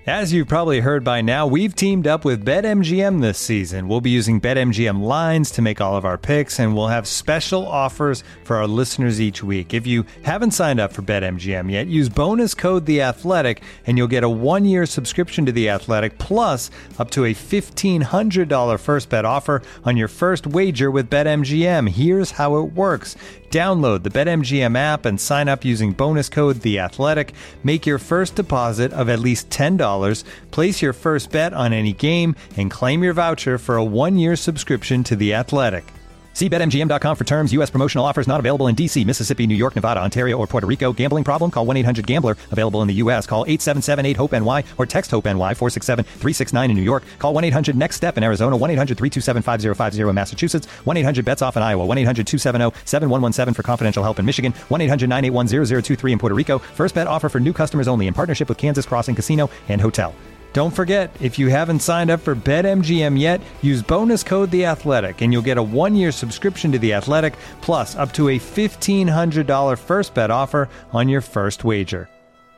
As you've probably heard by now, we've teamed up with BetMGM this season. We'll be using BetMGM lines to make all of our picks, and we'll have special offers for our listeners each week. If you haven't signed up for BetMGM yet, use bonus code The Athletic, and you'll get a 1-year subscription to The Athletic, plus up to a $1,500 first bet offer on your first wager with BetMGM. Here's how it works. Download the BetMGM app and sign up using bonus code The Athletic. Make your first deposit of at least $10. Place your first bet on any game and claim your voucher for a 1-year subscription to The Athletic. See BetMGM.com for terms. U.S. promotional offers not available in D.C., Mississippi, New York, Nevada, Ontario, or Puerto Rico. Gambling problem? Call 1-800-GAMBLER. Available in the U.S. Call 877-8-HOPE-NY or text HOPE-NY 467-369 in New York. Call 1-800-NEXT-STEP in Arizona. 1-800-327-5050 in Massachusetts. 1-800-BETS-OFF in Iowa. 1-800-270-7117 for confidential help in Michigan. 1-800-981-0023 in Puerto Rico. First bet offer for new customers only in partnership with Kansas Crossing Casino and Hotel. Don't forget, if you haven't signed up for BetMGM yet, use bonus code The Athletic, and you'll get a 1-year subscription to The Athletic, plus up to a $1,500 first bet offer on your first wager.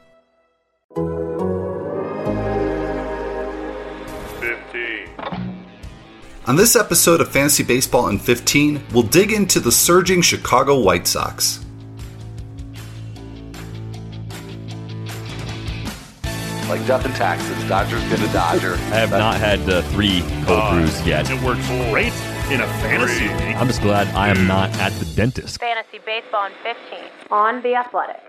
15. On this episode of Fantasy Baseball in 15, we'll dig into the surging Chicago White Sox. Like death and taxes, Dodger's gonna Dodger. I have not had 3 cold brews yet. It works great in a fantasy league. I'm just glad I am not at the dentist. Fantasy Baseball in 15 on The Athletic.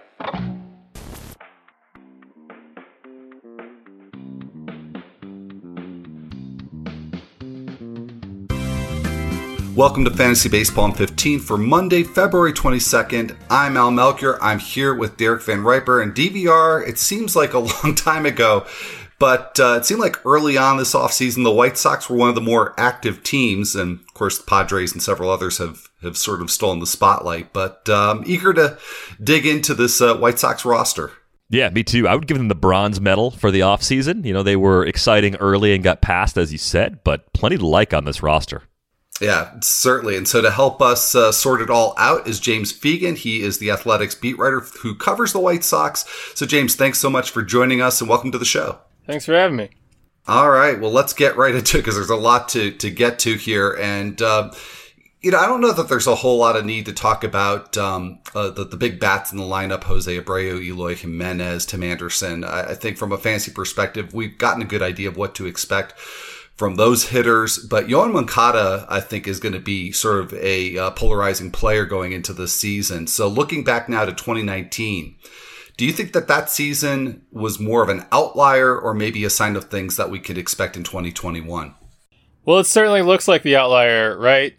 Welcome to Fantasy Baseball in 15 for Monday, February 22nd. I'm Al Melchior. I'm here with Derek Van Riper and DVR. It seems like a long time ago, but it seemed like early on this offseason, the White Sox were one of the more active teams. And of course, the Padres and several others have sort of stolen the spotlight, but eager to dig into this White Sox roster. Yeah, me too. I would give them the bronze medal for the offseason. You know, they were exciting early and got passed, as you said, but plenty to like on this roster. Yeah, certainly. And so to help us sort it all out is James Fegan. He is the Athletics beat writer who covers the White Sox. So James, thanks so much for joining us and welcome to the show. Thanks for having me. All right. Well, let's get right into it because there's a lot to get to here. And, I don't know that there's a whole lot of need to talk about the big bats in the lineup, Jose Abreu, Eloy Jimenez, Tim Anderson. I think from a fantasy perspective, we've gotten a good idea of what to expect from those hitters, but Yoan Moncada, I think, is going to be sort of a polarizing player going into this season. So looking back now to 2019, do you think that season was more of an outlier or maybe a sign of things that we could expect in 2021? Well, it certainly looks like the outlier, right?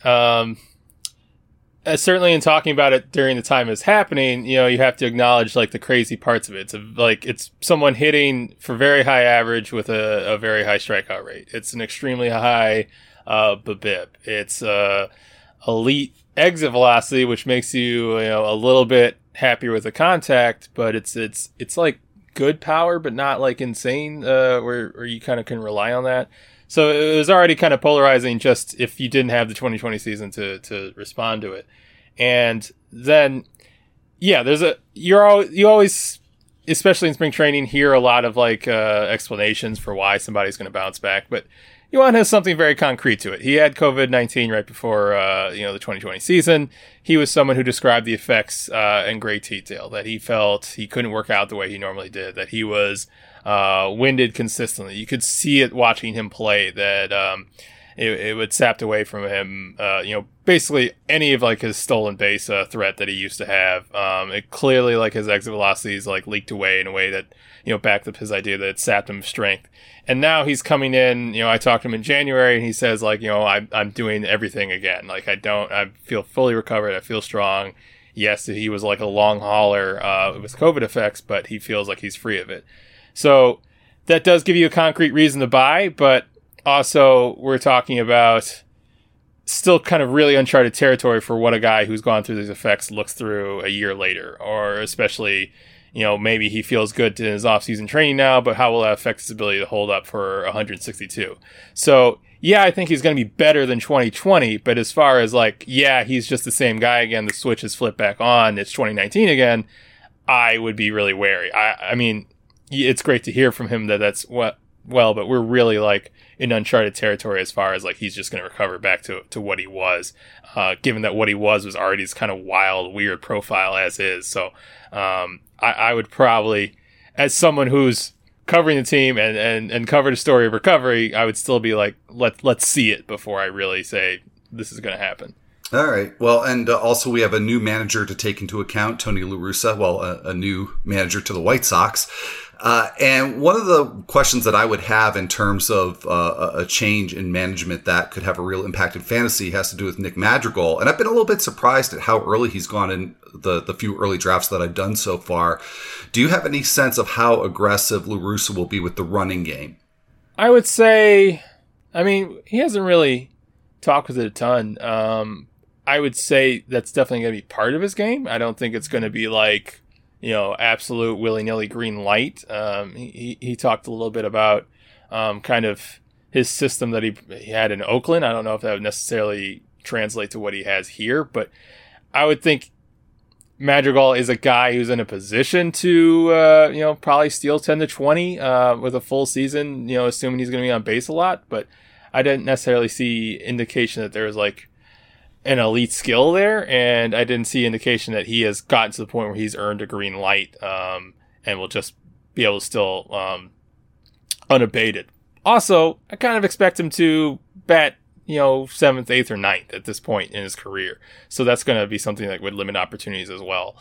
Certainly in talking about it during the time it's happening, you have to acknowledge like the crazy parts of it. It's someone hitting for very high average with a very high strikeout rate. It's an extremely high BABIP. It's elite exit velocity, which makes you a little bit happier with the contact, but it's like good power, but not like insane where you kind of can rely on that. So it was already kind of polarizing just if you didn't have the 2020 season to respond to it. And then, yeah, you always, especially in spring training, hear a lot of like explanations for why somebody's going to bounce back. But Yoan has something very concrete to it. He had COVID-19 right before, the 2020 season. He was someone who described the effects in great detail, that he felt he couldn't work out the way he normally did, that he was winded consistently. You could see it watching him play, that it would sapped away from him, basically any of like his stolen base threat that he used to have. It clearly, like, his exit velocities like leaked away in a way that backed up his idea that it sapped him strength. And now he's coming in, I talked to him in January and he says like, I'm doing everything again. Like I feel fully recovered. I feel strong. Yes, he was like a long hauler with COVID effects, but he feels like he's free of it. So that does give you a concrete reason to buy, but also we're talking about still kind of really uncharted territory for what a guy who's gone through these effects looks through a year later, or especially, maybe he feels good in his off-season training now, but how will that affect his ability to hold up for 162? So, yeah, I think he's going to be better than 2020, but as far as like, yeah, he's just the same guy again, the switch is flipped back on, it's 2019 again, I would be really wary. I mean, it's great to hear from him that that's what. Well, but we're really like in uncharted territory as far as like he's just going to recover back to what he was, given that what he was already this kind of wild, weird profile as is. So I would probably, as someone who's covering the team and covered a story of recovery, I would still be like, let's see it before I really say this is going to happen. All right. Well, and also we have a new manager to take into account, Tony La Russa. Well, a new manager to the White Sox. And one of the questions that I would have in terms of a change in management that could have a real impact in fantasy has to do with Nick Madrigal. And I've been a little bit surprised at how early he's gone in the few early drafts that I've done so far. Do you have any sense of how aggressive La Russa will be with the running game? I would say, I mean, he hasn't really talked with it a ton. I would say that's definitely going to be part of his game. I don't think it's going to be like, absolute willy-nilly green light. He talked a little bit about kind of his system that he had in Oakland. I don't know if that would necessarily translate to what he has here, but I would think Madrigal is a guy who's in a position to, probably steal 10 to 20 with a full season, assuming he's going to be on base a lot. But I didn't necessarily see indication that there was like an elite skill there, and I didn't see indication that he has gotten to the point where he's earned a green light and will just be able to still unabated. Also, I kind of expect him to bat 7th, 8th, or 9th at this point in his career. So that's going to be something that would limit opportunities as well.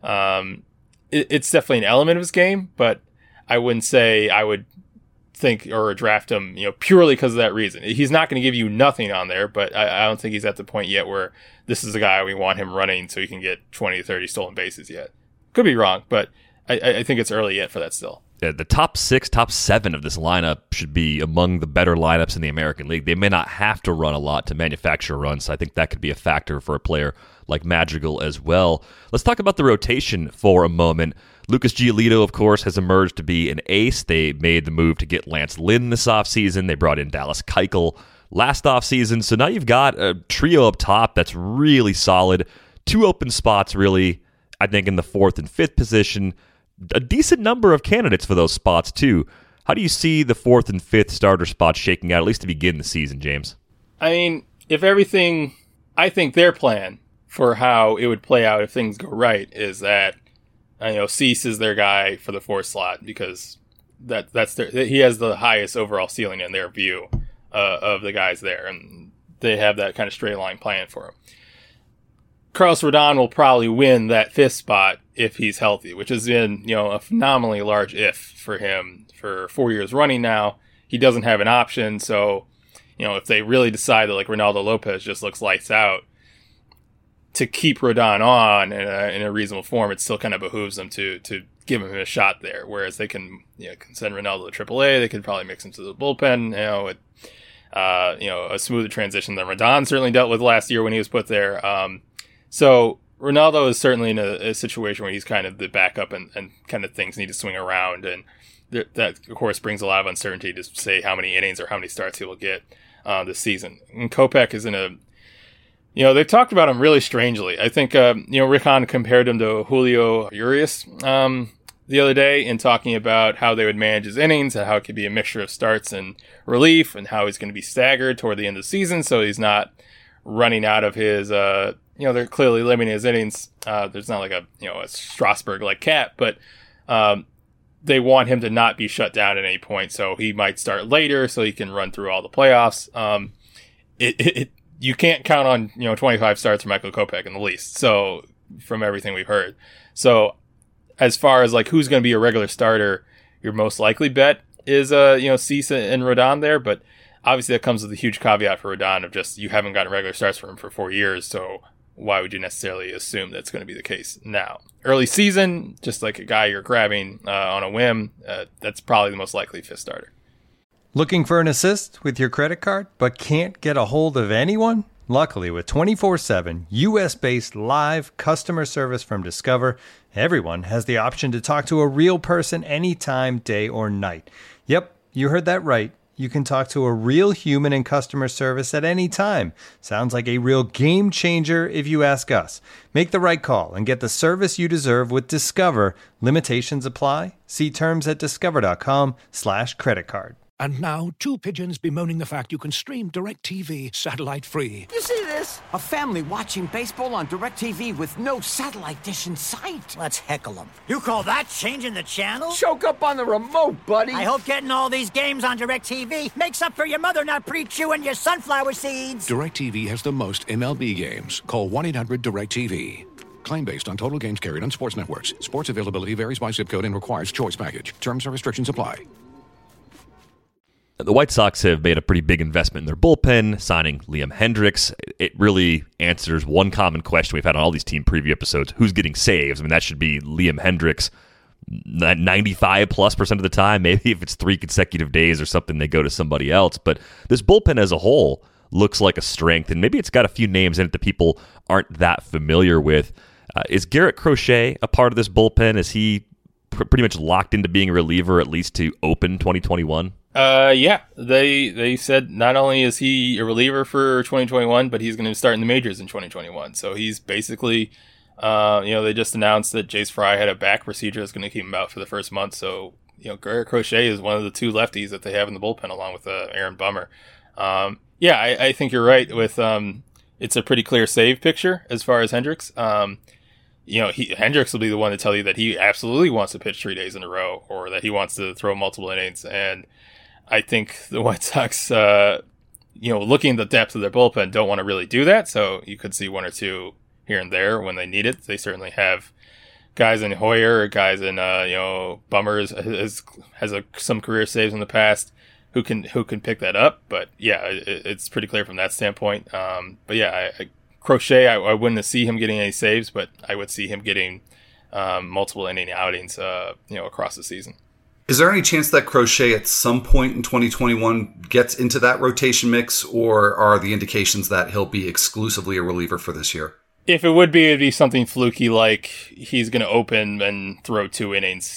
It's definitely an element of his game, but I wouldn't say I would think or draft him, purely because of that reason. He's not going to give you nothing on there, but I don't think he's at the point yet where this is the guy we want him running so he can get 20 to 30 stolen bases yet. Could be wrong, but I think it's early yet for that still. The top 6, top 7 of this lineup should be among the better lineups in the American League. They may not have to run a lot to manufacture runs, so I think that could be a factor for a player like Madrigal as well. Let's talk about the rotation for a moment. Lucas Giolito, of course, has emerged to be an ace. They made the move to get Lance Lynn this offseason. They brought in Dallas Keuchel last offseason. So now you've got a trio up top that's really solid. 2 open spots, really, I think, in the 4th and 5th position. A decent number of candidates for those spots, too. How do you see the 4th and 5th starter spots shaking out, at least to begin the season, James? I mean, I think their plan for how it would play out if things go right is that Cease is their guy for the 4th slot because he has the highest overall ceiling in their view of the guys there, and they have that kind of straight line plan for him. Carlos Rodon will probably win that 5th spot if he's healthy, which has been a phenomenally large if for him for 4 years running now. He doesn't have an option, so if they really decide that like Ronaldo Lopez just looks lights out, to keep Rodon on in a reasonable form, it still kind of behooves them to give him a shot there. Whereas they can send Ronaldo to AAA, they could probably mix him to the bullpen. With a smoother transition than Rodon certainly dealt with last year when he was put there. So Ronaldo is certainly in a situation where he's kind of the backup and kind of things need to swing around, and that of course brings a lot of uncertainty to say how many innings or how many starts he will get this season. And Kopech is in a they've talked about him really strangely. I think, Rick Hahn compared him to Julio Urias the other day in talking about how they would manage his innings and how it could be a mixture of starts and relief and how he's going to be staggered toward the end of the season so he's not running out of his, they're clearly limiting his innings. There's not like a Strasburg-like cap, but they want him to not be shut down at any point, so he might start later so he can run through all the playoffs. You can't count on 25 starts for Michael Kopech in the least. So from everything we've heard, so as far as like who's going to be a regular starter, your most likely bet is Cease and Rodon there. But obviously that comes with a huge caveat for Rodon of just you haven't gotten regular starts for him for 4 years. So why would you necessarily assume that's going to be the case now? Early season, just like a guy you're grabbing on a whim, that's probably the most likely 5th starter. Looking for an assist with your credit card, but can't get a hold of anyone? Luckily, with 24/7 U.S.-based live customer service from Discover, everyone has the option to talk to a real person anytime, day or night. Yep, you heard that right. You can talk to a real human in customer service at any time. Sounds like a real game changer if you ask us. Make the right call and get the service you deserve with Discover. Limitations apply. See terms at discover.com/creditcard. And now, two pigeons bemoaning the fact you can stream DirecTV satellite-free. You see this? A family watching baseball on DirecTV with no satellite dish in sight. Let's heckle them. You call that changing the channel? Choke up on the remote, buddy. I hope getting all these games on DirecTV makes up for your mother not pre-chewing your sunflower seeds. DirecTV has the most MLB games. Call 1-800-DirecTV. Claim based on total games carried on sports networks. Sports availability varies by zip code and requires choice package. Terms and restrictions apply. The White Sox have made a pretty big investment in their bullpen, signing Liam Hendriks. It really answers one common question we've had on all these team preview episodes. Who's getting saves? I mean, that should be Liam Hendriks 95+% of the time. Maybe if it's 3 consecutive days or something, they go to somebody else. But this bullpen as a whole looks like a strength, and maybe it's got a few names in it that people aren't that familiar with. Is Garrett Crochet a part of this bullpen? Is he pretty much locked into being a reliever, at least to open 2021? Yeah, they said not only is he a reliever for 2021, but he's going to start in the majors in 2021. So he's basically, they just announced that Jace Fry had a back procedure that's going to keep him out for the first month. So, Garrett Crochet is one of the 2 lefties that they have in the bullpen along with Aaron Bummer. Yeah, I think you're right with, it's a pretty clear save picture as far as Hendriks. Hendriks will be the one to tell you that he absolutely wants to pitch 3 days in a row or that he wants to throw multiple innings. And I think the White Sox, looking at the depth of their bullpen, don't want to really do that. So you could see 1 or 2 here and there when they need it. They certainly have guys in Hoyer, guys in, Bummers has some career saves in the past who can pick that up. But yeah, it's pretty clear from that standpoint. But yeah, Crochet, I wouldn't see him getting any saves, but I would see him getting multiple inning outings, across the season. Is there any chance that Crochet at some point in 2021 gets into that rotation mix, or are the indications that he'll be exclusively a reliever for this year? If it would be, it'd be something fluky, like he's going to open and throw 2 innings.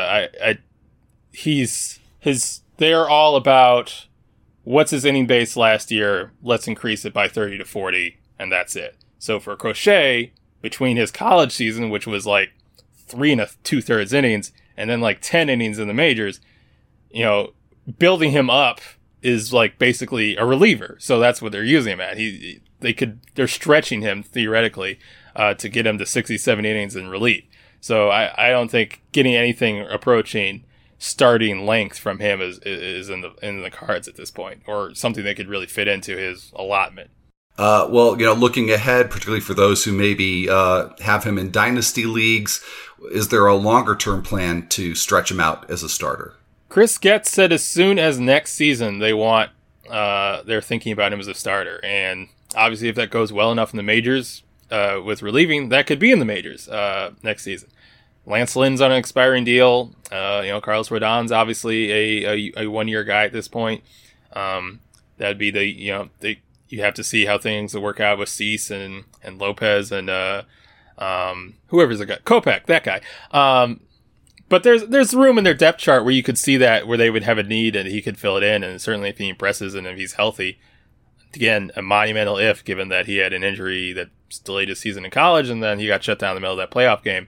They're all about what's his inning base last year. Let's increase it by 30 to 40, and that's it. So for Crochet, between his college season, which was like 3 2/3 innings, and then like 10 innings in the majors, building him up is like basically a reliever. So that's what they're using him at. They're stretching him theoretically to get him to 67 innings in relief. So I don't think getting anything approaching starting length from him is in the cards at this point, or something that could really fit into his allotment. Looking ahead, particularly for those who maybe have him in dynasty leagues, is there a longer-term plan to stretch him out as a starter? Chris Getz said as soon as next season they're thinking about him as a starter. And obviously if that goes well enough in the majors with relieving, that could be in the majors next season. Lance Lynn's on an expiring deal. Carlos Rodon's obviously a 1-year guy at this point. That'd be you have to see how things will work out with Cease and Lopez and whoever's the guy, Kopech, that guy. But there's room in their depth chart where you could see that, where they would have a need and he could fill it in. And certainly if he impresses and if he's healthy, again, a monumental if, given that he had an injury that delayed his season in college and then he got shut down in the middle of that playoff game.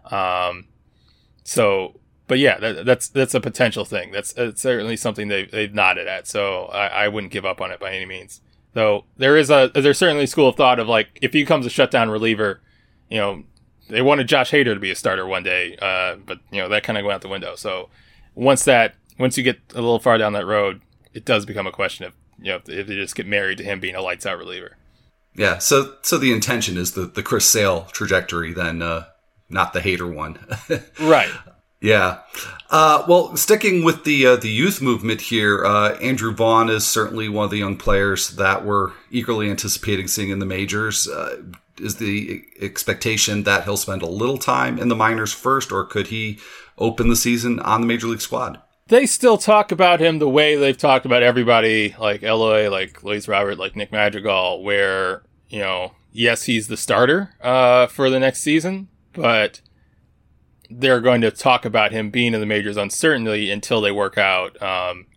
But yeah, that's a potential thing. That's certainly something they've nodded at. So I wouldn't give up on it by any means. Though there's certainly a school of thought of like, if he becomes a shutdown reliever, they wanted Josh Hader to be a starter one day, but that kind of went out the window. So once you get a little far down that road, it does become a question of if they just get married to him being a lights out reliever. Yeah. So the intention is the Chris Sale trajectory, then not the Hader one. Right. Yeah. Sticking with the youth movement here, Andrew Vaughn is certainly one of the young players that we're eagerly anticipating seeing in the majors. Is the expectation that he'll spend a little time in the minors first, or could he open the season on the major league squad? They still talk about him the way they've talked about everybody, like Eloy, like Luis Robert, like Nick Madrigal, where, yes, he's the starter for the next season, but they're going to talk about him being in the majors uncertainly until they work out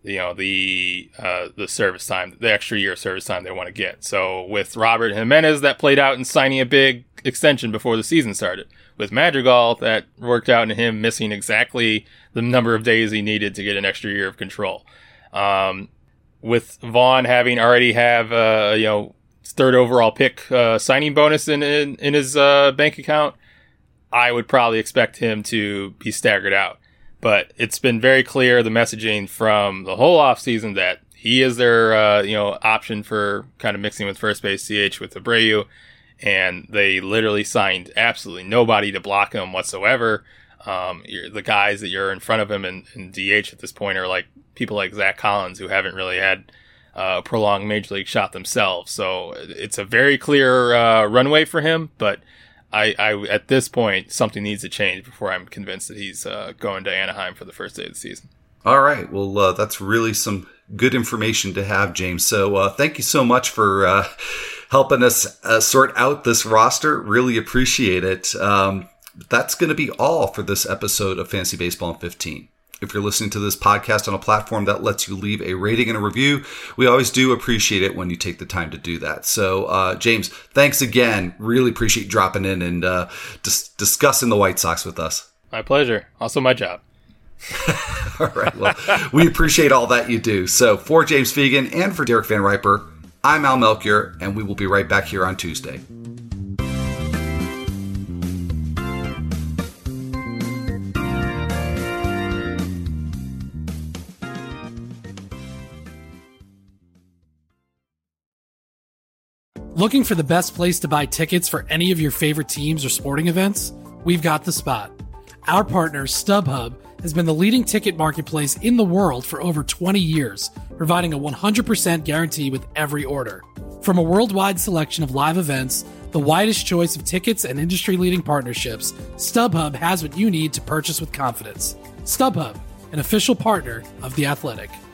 the service time, the extra year of service time they want to get. So with Robert Jimenez, that played out in signing a big extension before the season started. With Madrigal, that worked out in him missing exactly the number of days he needed to get an extra year of control. With Vaughn having already have third overall pick signing bonus in his bank account, I would probably expect him to be staggered out. But it's been very clear, the messaging from the whole offseason, that he is their option for kind of mixing with first base CH with Abreu. And they literally signed absolutely nobody to block him whatsoever. The guys that you're in front of him in DH at this point are like people like Zach Collins, who haven't really had a prolonged major league shot themselves. So it's a very clear runway for him. But I at this point, something needs to change before I'm convinced that he's going to Anaheim for the first day of the season. All right. Well, that's really some good information to have, James. So thank you so much for helping us sort out this roster. Really appreciate it. That's going to be all for this episode of Fantasy Baseball in 15. If you're listening to this podcast on a platform that lets you leave a rating and a review, we always do appreciate it when you take the time to do that. So, James, thanks again. Really appreciate you dropping in and discussing the White Sox with us. My pleasure. Also my job. All right. Well, we appreciate all that you do. So for James Fegan and for Derek Van Riper, I'm Al Melchior, and we will be right back here on Tuesday. Looking for the best place to buy tickets for any of your favorite teams or sporting events? We've got the spot. Our partner, StubHub, has been the leading ticket marketplace in the world for over 20 years, providing a 100% guarantee with every order. From a worldwide selection of live events, the widest choice of tickets, and industry-leading partnerships, StubHub has what you need to purchase with confidence. StubHub, an official partner of The Athletic.